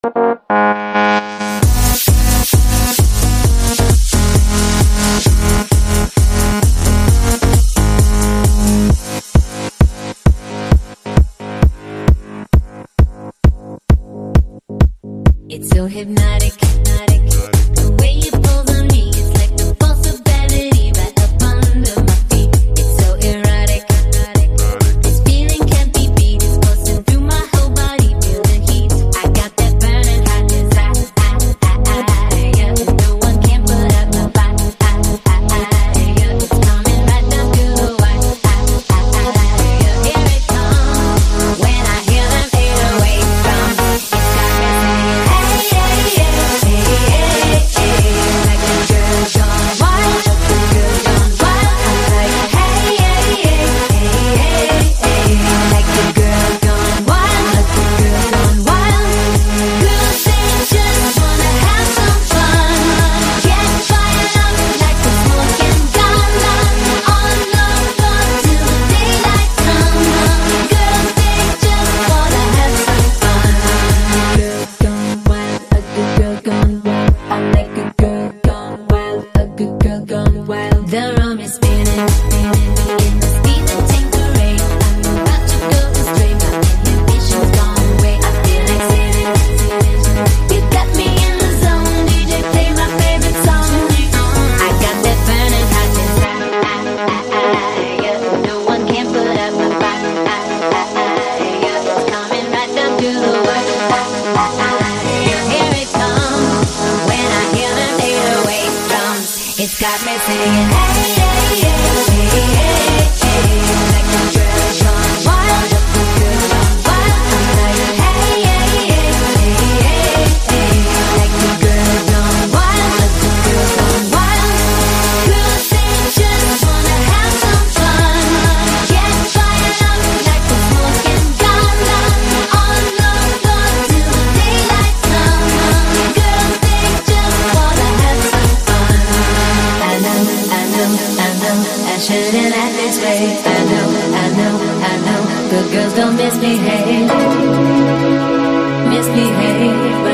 It's so hypnotic, the way you pull on me, it's like the pulse of gravity right up under my feet. It's so erotic, this feeling can't be beat. It's pulsing through my whole body, feel the heat. I got that burning hot desire, yeah. No one can put out my fire, yeah. It's coming right down to the wire, yeah. Here it comes, when I hear them 808 drums, it's got me singing, the room is spinning, in the speeding Tanqueray. I'm about to go astray, my inhibitions gone away. I feel like sitting. You got me in the zone, DJ play my favorite song. I got that burning hot desire, yeah. No one can put out my fire, yeah. It's coming right down to the wire, yeah. Here it comes, when I hear them 808 drums, it's got me singing, like the girl gone wild, the girl gone wild. Like the girl gone wild, the girl gone wild. Girls, they just wanna have some fun, get fired up like the smoking gun, on the floor till the daylight comes. Girls, they just wanna have some fun. I know, I shouldn't act this way. I know, good girls don't misbehave. But